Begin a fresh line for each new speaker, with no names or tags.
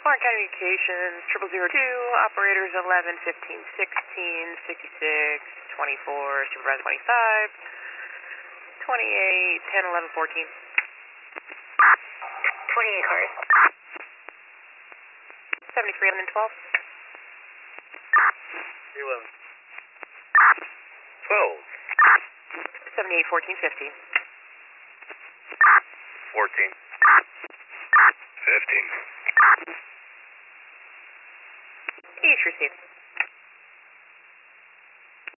Warren County Communications, 0002, operators 11, 15, 16, 66, 24, supervisor 25, 28, 10, 11, 14.
28 cars.
73, 11, and 12.
11. 12.
78, 14, 50.
14. 15.
Each received.